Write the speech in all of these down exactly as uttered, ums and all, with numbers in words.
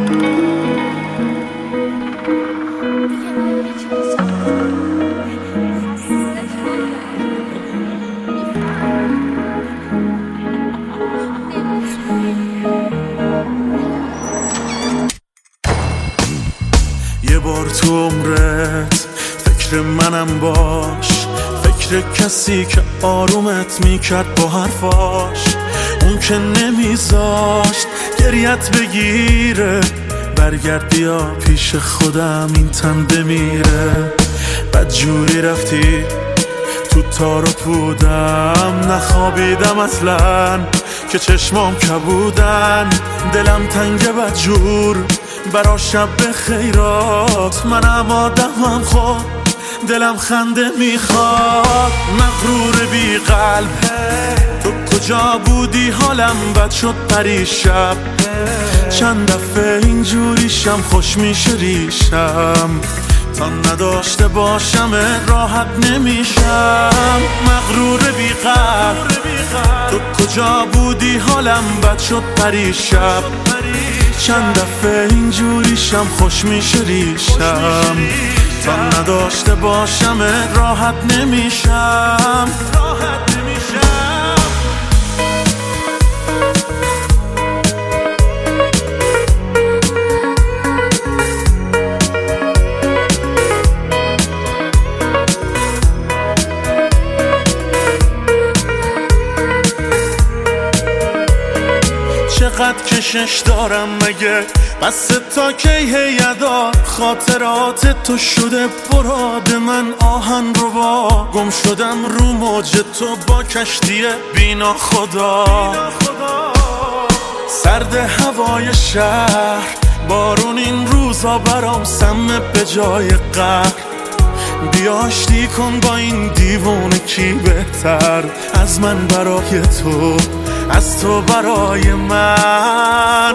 یه بار تو عمرت فکر منم باش، فکر کسی که آرومت میکرد با حرفاش، اون که نمیذاشت گریت بگیره. برگرد بیا پیش خودم این تن بمیره. بدجوری رفتی تو تار و پودم، نخوابیدم اصلا که چشمام کبودن. دلم تنگ بدجور برا شب خیرات، منم آدمم خود دلم خنده میخواد. مغرور بی قلب تو کجا بودی؟ حالم بد شد پریشب، چند دفعه اینجوریشم خوش میشه ریشم. تا نداشته باشم راحت نمیشم. مغرور بی قلب تو کجا بودی؟ حالم بد شد پریشب، چند دفعه اینجوریشم خوش میشه ریشم. تا نداشته باشم راحت نمیشم. راحت نمیشم. چقدر کشش دارم مگه؟ بس تا کی هیدا خاطرات تو شده براد من آهن رو با. گم شدم رو موج تو با کشتی بینا خدا. سرد هوای شهر، بارون این روزا برام سمه به جای قهر. بیا آشتی کن با این دیوونه، کی بهتر از من برای تو، از تو برای من.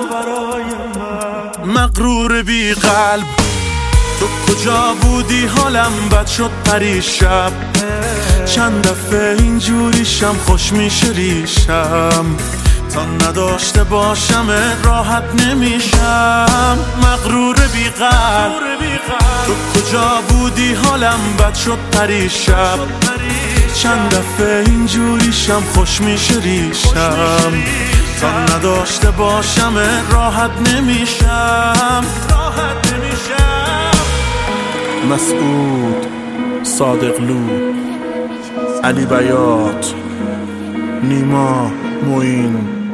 مغرور بی قلب تو کجا بودی؟ حالم بد شد پریشب، چند دفعه اینجوریشم خوش میشه ریشم. تا نداشته باشم راحت نمیشم. مغرور بی قلب تو کجا بودی؟ حالم بد شد پریشب، چند دفعه اینجوریشم خوش میشه ریشم. تا نداشته باشم راحت نمیشم. راحت نمیشم. مسعود، صادقلو، علی بیات، نیما، معین.